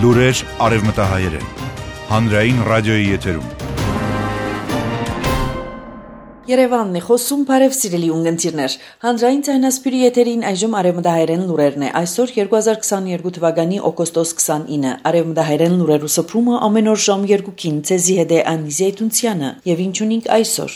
Լուրեր արևմտահայերեն, հանրային ռադիոյի եթերում։ Երևանն է խոսում, բարև սիրելի ունգընտիրներ։ Հանրային ցայնասպիրի եթերին այժմ արևմտահայերեն լուրերն է։ Այսօր 2022 թվականի օգոստոս 29, արևմտահայերեն լուրերու սփռումը ամեն օր ժամ 2-ին ցեզի հետ է Անի Զեյթունցյանը, եւ ինչ ունենք այսօր։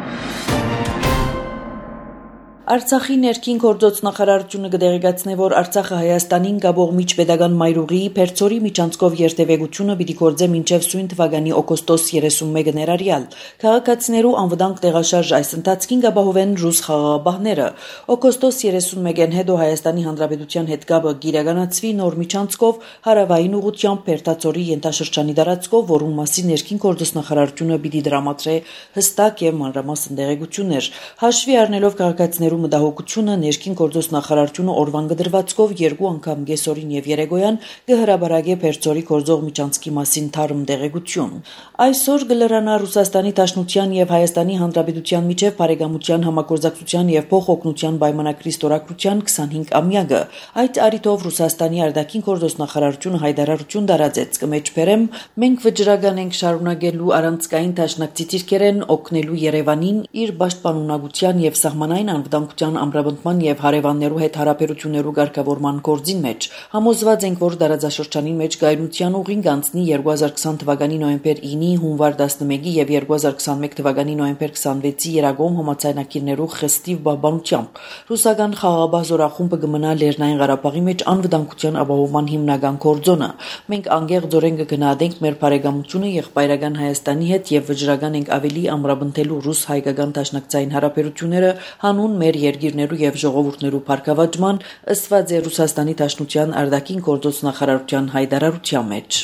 Արցախի ներքին գործոց նախարարությունը կդեղեկացնի, որ Արցախը Հայաստանին գաբող միջպետական մայրուղիի Փերծորի միջանցքով երթևեկությունը պիտի գործե մինչև սույն թվականի օգոստոս 31-ը ներառյալ։ Քաղաքացիներու անվտանգ տեղաշարժ այս ընթացքին կապահովեն ռուս խաղաղապահները։ Օգոստոս 31-ին հետո Հայաստանի Հանրապետության հետ կապը գիրականացվի նոր միջանցքով հարավային ուղղությամբ Փերտածորի ենթաշրջանի տարածքով, որում մասին ներքին գործոց նախարարությունը պիտի դրամատրե հստակ եւ մանրամասն տեղեկություններ։ Հաշվի առնելով քաղաքացիներու մտահոգությունը ներքին գործոց նախարարությունը օրվան գդրվածքով երկու անգամ գեսորին եւ երեգոյան կհրաբարագե Փերծորի գործող միջանցքի մասին թարմ տեղեկություն։ Այսօր գլրանա Ռուսաստանի Դաշնության եւ Հայաստանի Հանրապետության միջև բարեկամության համագործակցության եւ փոխօգնության պայմանագրի ստորագրության 25-ամյակը։ Այդ առիթով Ռուսաստանի արտաքին գործոց նախարարությունը հայտարարություն տարածեց կմեջբերեմ մենք վճռական ենք շարունակելու առանցքային դաշնակցի դիրքերեն օգնելու Երևանին իր պաշտպանունակության եւ սահմանային անվտանգության ամրապնդման եւ հարևաններու հետ հարաբերություններու ղեկավարման գործին մեջ համոզված ենք, որ տարածաշրջանի մեջ գայունության ուղին կանցնի 2020 թվականի նոյեմբեր 9-ի, հունվար 11-ի եւ 2021 թվականի նոյեմբեր 26-ի երագոմ համաձայնագիրներու խստիվ պահպանությամբ։ Ռուսական խաղաղապահ զորախումբը կմնա Լեռնային Ղարաբաղի մեջ անվտանգության ապահովման հիմնական գործոնը։ Մենք անգեղձորեն կգնահատենք մեր բարեկամությունը եղբայրական Հայաստանի հետ եւ վճռական ենք ավելի ամրապնդելու ռուս-հայկական դաշնակցային հարաբերությունները հանուն մեր երկիրներու եւ ժողովուրդներու բարգավաճման, ըսված է Ռուսաստանի Դաշնության արտաքին գործոց նախարարության հայտարարության մեջ։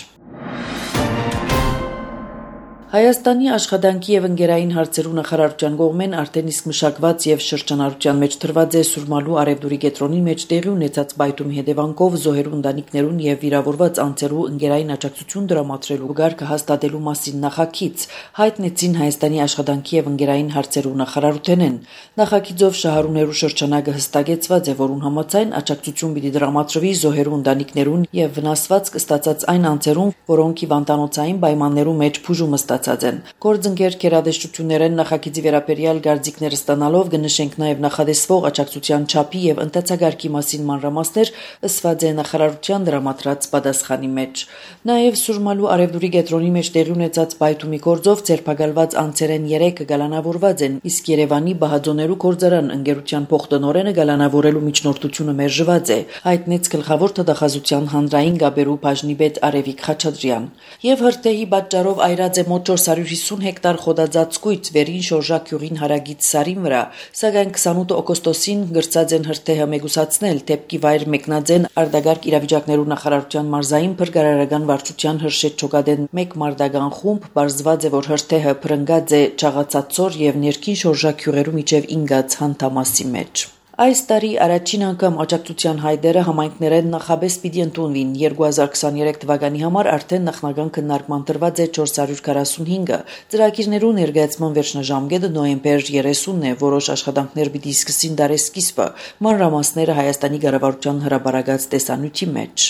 Հայաստանի աշխատանքի եւ ընկերային հարցերու նախարարության կողմեն արդեն իսկ մշակված եւ շրջանառության մեջ դրված է Սուրմալու արևդուրի կենտրոնի մեջ տեղի ունեցած բայթումի հետևանքով զոհերու ընտանիքներուն եւ վիրավորված անձերու ընկերային աջակցություն դրամատրելու գարկը հաստատելու մասին նախագիծ հայտնեցին Հայաստանի աշխատանքի եւ ընկերային հարցերու նախարարութենեն։ Նախագիծով շահառուներու շրջանակը հստակեցված է, որուն համաձայն աջակցություն պիտի դրամատրվի զոհերու ընտանիքներուն եւ վնասված կստացած այն անձերուն, որոնք հիվանդանոցային պայմաններու մեջ բուժումը Գործընկեր գերադեսչություններեն նախագիծի վերաբերյալ գարձիկներ ստանալով կնշենք նաև նախադեсվող աջակցության չափի եւ ընթացագարկի մասին մանրամասներ ըսված է նախարարության դրամատրած պատասխանի մեջ։ Նաև Սուրմալու արևդուրի կենտրոնի մեջ տեղի ունեցած բայթումի գործով ձերբակալված անձերեն 3 գալանավորված են, իսկ Երևանի Բահաձոներու գործարան ընկերության փոխտնօրենը գալանավորելու միջնորդությունը մերժված է, հայտնեց գլխավոր թդախազության հանրային գաբերու բաժնի պետ Արևիկ Խաչատրյան։ Եվ հրթեհի պատճառով այրած է մոտ 450 հեկտար խոդաձածկույց վերին շորժակ յուղին հարագից սարին վրա, սակայն 28 օգոստոսին գրծած են հրթեհը մեգուսացնել, դեպքի վայր մեկնած են արտագարկ իրավիճակներու նախարարության մարզային փրկարարական վարչության հրշեջ չոկադեն 1 մարտական խումբ, բարձված է, որ հրթեհը փրկած է Չաղացածոր եւ ներքին շորժակ յուղերու միջև ինգած հանդամասի մեջ։ Այս տարի առաջին անգամ աջակցության հայտերը համայնքներեն նախաբես պիտի ընդունվին 2023 թվականի համար արդեն նախնական քննարկման տրված է 445-ը։ Ծրագիրներու ներկայացման վերջնաժամկետը նոյեմբեր 30-ն է, որոշ աշխատանքներ պիտի սկսին դարեսկիզբը, մանրամասները Հայաստանի կառավարության հրապարակած տեսանյութի մեջ։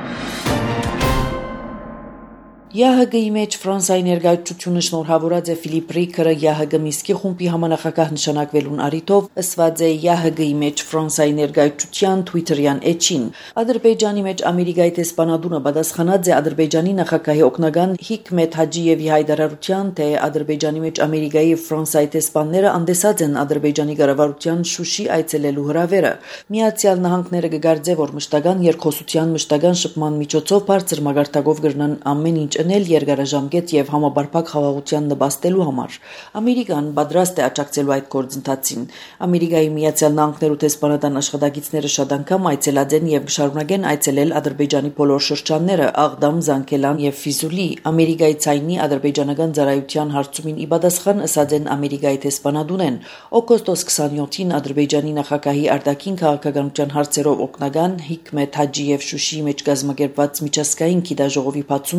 ՀՀԳ-ի մեջ Ֆրանսիայի ներկայացությունը շնորհավորած է Ֆիլիպ Ռիկերը ՀՀԳ Միսկի խումբի համանախագահ նշանակվելուն առիթով, ըսված է ՀՀԳ-ի մեջ Ֆրանսիայի ներկայացության Twitter-յան էջին։ Ադրբեջանի մեջ Ամերիկայի տեսփանատունը պատասխանած է Ադրբեջանի նախագահի օգնական Հիկմետ Հաջիևի հայտարարության, թե Ադրբեջանի մեջ Ամերիկայի եւ Ֆրանսիայի տեսփանները անդեսած են Ադրբեջանի կառավարության Շուշի այցելելու հրավերը։ Միացյալ Նահանգները կգարձե, որ մշտական երկխոսության մշտական շփման միջոցով բարձր մագարտակով կրնան ամեն ինչ երկարաժամկետ եւ համապարփակ խաղաղության նպաստելու համար։ Ամերիկան պատրաստ է աջակցելու այդ գործընթացին։ Ամերիկայի Միացյալ Նահանգներու տեսփանատան աշխատակիցները շատ անգամ այցելած են եւ կշարունակեն այցելել Ադրբեջանի բոլոր շրջանները՝ Աղդամ, Զանգելան եւ Ֆիզուլի։ Ամերիկայի ցայնի ադրբեջանական ծառայության հարցումին ի պատասխան ըսած են Ամերիկայի տեսփանատունեն օգոստոս 27-ին Ադրբեջանի նախագահի արտաքին քաղաքականության հարցերով օգնական Հիկմետ Հաջիև Շուշիի մեջ կազմակերպված միջազգային գիտաժողովի բացումին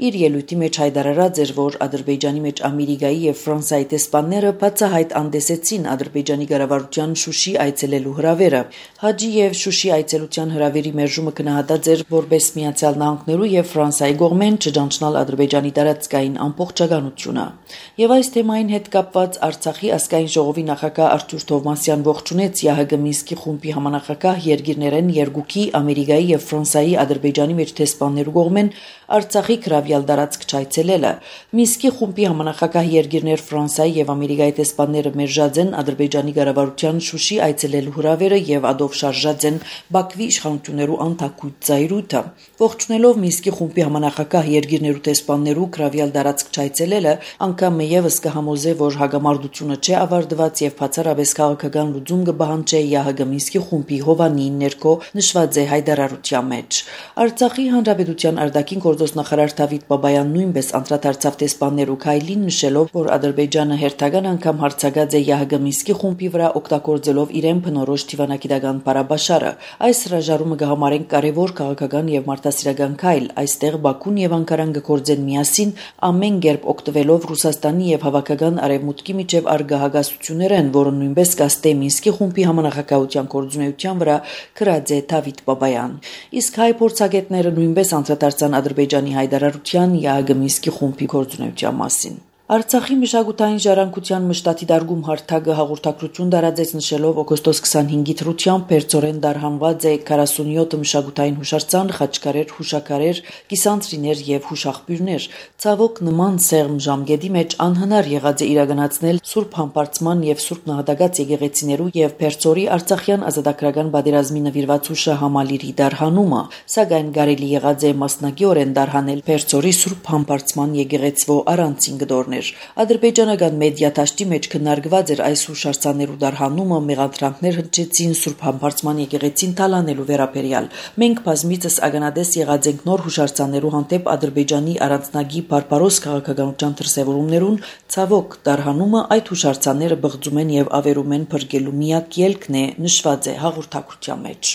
իր ելույթի մեջ հայտարարած էր, որ Ադրբեջանի մեջ Ամերիկայի եւ Ֆրանսիայի տեսփանները բացահայտ անդեսեցին Ադրբեջանի կառավարության Շուշի այցելելու հրավերը։ Հաջի եւ Շուշի այցելության հրավերի մերժումը գնահատած էր որպես Միացյալ Նահանգներու եւ Ֆրանսիայի կողմեն չճանչնալ Ադրբեջանի տարածքային ամբողջականությունը։ Եվ այս թեմային հետ կապված Արցախի ազգային ժողովի նախագահ Արթուր Թովմասյան ողջունեց ՀՀԳ Մինսկի խումբի համանախագահ երկիրներեն երկուքի Ամերիկայի եւ Ֆրանսիայի Ադրբեջանի մեջ տեսփաններու կողմեն Արցախի քրավյալ տարածք չայցելելը։ Մինսկի խումբի համանախագահ երկիրներ Ֆրանսիայի եւ Ամերիկայի տեսփանները մերժած են Ադրբեջանի կառավարության Շուշի այցելելու հրավերը եւ ադով շարժած են Բաքվի իշխանություններու անթակույց ծայրույթը։ Ողջունելով Մինսկի խումբի համանախագահ երկիրներու տեսփաններու քրավյալ տարածք չայցելելը, անգամ եւս կհամոզե, որ հագամարտությունը չէ ավարտված եւ բացառապես քաղաքական լուծում կբահանջի ՀՀԳ Մինսկի խումբի հովանին ներքո նշված է հայտարարության մեջ։ Արցախի հանրապետության արտաքին գործոս նախարար Դավիթ Բաբայան նույնպես անդրադարձավ տեսփաններու քայլին, նշելով, որ Ադրբեջանը հերթական անգամ հարձակած է ՀՀԳ Մինսկի խումբի վրա օգտագործելով իրեն բնորոշ դիվանագիտական բարաբաշարը։ Այս հրաժարումը կհամարենք կարևոր քաղաքական եւ մարդասիրական քայլ։ Այստեղ Բաքուն եւ Անկարան կգործեն միասին ամեն կերպ օգտվելով Ռուսաստանի եւ հավաքական արևմուտքի միջև արգահագասություններն, որը նույնպես կաստե Մինսկի խումբի համանախագահության կորձունեության վրա գրած է Դավիթ Բաբայան։ Իսկ հայ փորձագետները նույնպես անդրադարձան Ադրբեջանի հայտարարության ՀՀԳ Մինսկի խումբի կորձունեության մասին։ Արցախի մշակութային ժառանգության մշտատի դարգում հարթակը հաղորդակցություն տարածեց նշելով օգոստոս 25-ի թրությամբ Պերծորեն դարհանված է 47 մշակութային հուշարձան, խաչքարեր, հուշակարեր, կիսանցրիներ եւ հուշաղբյուրներ։ Ցավոք նման սեղմ ժամկետի մեջ անհնար եղած է իրականացնել Սուրբ Համբարձման եւ Սուրբ Նահատակած եկեղեցիներու եւ Պերծորի Արցախյան ազատագրական պատերազմի նվիրված հուշը համալիրի դարհանումը, սակայն կարելի եղած է մասնակիորեն դարհանել Պերծորի Սուրբ Համբարձման եկեղեցվո առանցին գդորներ։ Ադրբեջանական մեդիա դաշտի մեջ քննարկված էր այս հուշարձաններու դարհանումը, մեղադրանքներ հնչեցին Սուրբ Համբարձման եկեղեցին թալանելու վերաբերյալ։ Մենք բազմիցս ականատես եղած ենք նոր հուշարձաններու հանդեպ Ադրբեջանի առանձնագի բարբարոս քաղաքականության դրսևորումներուն, ցավոք դարհանումը այդ հուշարձանները բղձում են եւ ավերում են բրգելու միակ ելքն է, նշված է հաղորդակցության մեջ։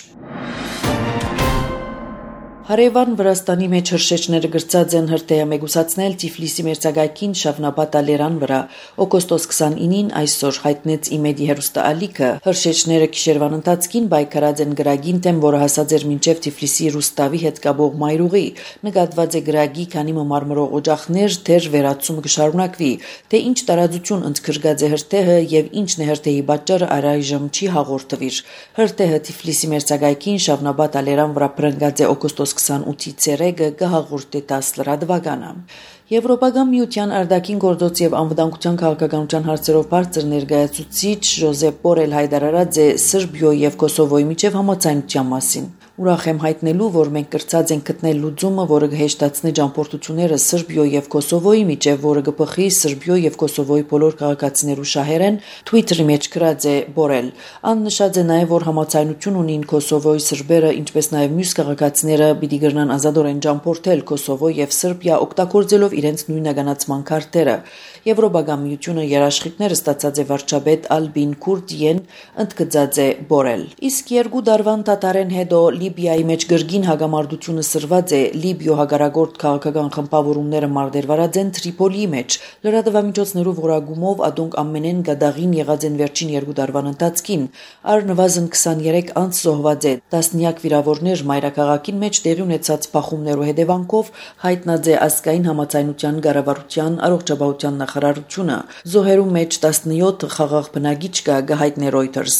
Հարևան Վրաստանի մեջ հրշեջները գրծած են հրթիռը մեգուսացնել Թիֆլիսի մերձակայքին Շավնաբադ ալերան վրա։ Օգոստոս 29-ին այսօր հայտնեց ԻՄԵԴ-ի հեռուստաալիքը։ Հրշեջները գիշերվան ընթացքին բայկարած են գրագին դեմ, որը հասած էր մինչև Թիֆլիսի Ռուստավի հետ կապող մայրուղի։ Նկատված է գրագի քանի մարմրող օջախներ դեռ վերացումը կշարունակվի։ Թե ինչ տարածություն ընդգրկած է հրթիռը եւ ինչն է հրթիռի պատճառը առայժմ չի հաղորդվիր։ Հրթիռը Թիֆլիսի մերձակայքին Շավնաբադ ալերան վրա բռնկած է օգոստոս 28-ի ցերեկը կհաղորդի 10 լրատվականը։ Եվրոպական միության արտաքին գործոց եւ անվտանգության քաղաքականության հարցերով բարձր ներկայացուցիչ Ժոզեփ Բորել հայտարարած է Սերբիայի եւ Կոսովոյի միջև համաձայնության մասին։ Ուրախ եմ հայտնելու, որ մենք կրծած ենք գտնել լուծումը, որը կհեշտացնի ճամփորդությունները Սերբիայի եւ Կոսովոյի միջև, որը կփխի Սերբիայի եւ Կոսովոյի բոլոր քաղաքացիներու շահերեն, Twitter-ի մեջ գրած է Բորել։ Ան նշած է նաեւ, որ համաձայնություն ունին Կոսովոյի սերբերը, ինչպես նաեւ մյուս քաղաքացիները պիտի գրնան ազատորեն ճամփորդել Կոսովո եւ Սերբիա օգտագործելով իրենց նույնականացման քարտերը։ Եվրոպական միությունը երաշխիքները ստացած է վարչապետ Ալբին Քուրդիեն, ընդգծած է Բորել։ Իսկ երկու դարվան տատարեն հետո Լիբիայի մեջ գրգին հագամարտությունը սրված է, Լիբիո հագարագործ քաղաքական խմբավորումները մարտերվարած են Տրիպոլիի մեջ։ Լրատվամիջոցներու որակումով ադոնք ամենեն գադաղին եղած են վերջին երկու դարվան ընթացքին։ Առնվազն 23 անց զոհված է, տասնյակ վիրավորներ մայրաքաղաքին մեջ տեղի ունեցած բախումներու հետևանքով հայտնած է ազգային համաձայնության կառավարության առողջապահության նախարարությունը։ Զոհերու մեջ 17 խաղաղ բնակիչ կա, գահիտնե Reuters։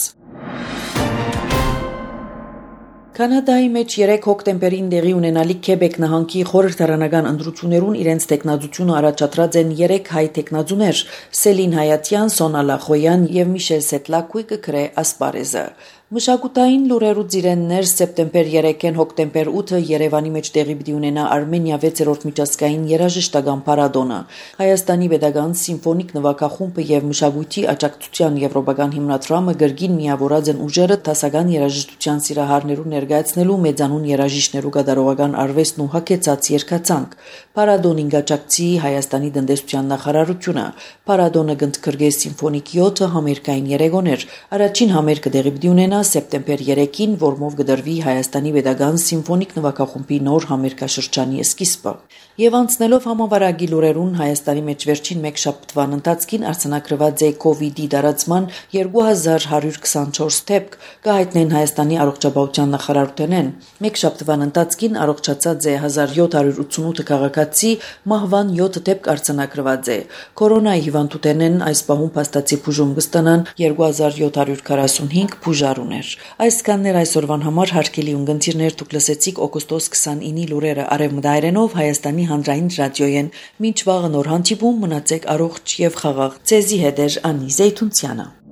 Կանադայի մեջ 3 հոկտեմբերին տեղի ունենալիք Քեբեկ նահանգի խորհրդարանական ընտրություններուն իրենց տեխնազությունը առաջադրած են 3 հայ տեխնազուներ՝ Սելին Հայատյան, Սոնա Լախոյան եւ Միշել Սետլակույկը գրե ասպարեզը։ Մշակութային լուրերուց իրեններ սեպտեմբեր 3-ին հոկտեմբեր 8-ը Երևանի մեջ տեղի պիտի ունենա Արմենիա 6-րդ միջազգային երաժշտական փառատոնը։ Հայաստանի Պետական սիմֆոնիկ նվագախումբը եւ մշակույթի աջակցության եվրոպական հիմնադրամը գրգին միավորած են ուժերը դասական երաժշտության սիրահարներու ներկայացնելու մեծանուն երաժիշտներու կատարողական արվեստն ու հագեցած երկացանք։ Փառատոնին աջակցի Հայաստանի տնտեսության նախարարությունը։ Փառատոնը կընդգրկե սիմֆոնիկ 7 համերգային երեկոներ։ Առաջին համերգը տեղի պիտի ունենա սեպտեմբեր 3-ին, որմով կդրվի Հայաստանի Պետական Սիմֆոնիկ նվագախումբի նոր համերգաշրջանի սկիզբը։ Եվ անցնելով համավարակի լուրերուն Հայաստանի մեջ վերջին մեկ շաբթվան ընթացքին արձանագրված է COVID-ի դարացման 2124 դեպք, կհայտնեն Հայաստանի առողջապահության նախարարութենեն։ Մեկ շաբթվան ընթացքին առողջացած է 1788 քաղաքացի, մահվան 7 դեպք արձանագրված է։ Կորոնայի հիվանդութենեն այս պահում փաստացի բուժում կստանան 2745 բուժարուներ։ Այսքաններ այսօրվան համար հարգելի ունգընտիրներ, դուք լսեցիք օգոստոս 29-ի լուրերը արևմտայերենով Հայաստանի հանրային ռադիոյեն։ Մինչ վաղը նոր հանդիպում, մնացեք առողջ եւ խաղաղ։ Ձեզի հետ է Անի Զեյթունցյանը։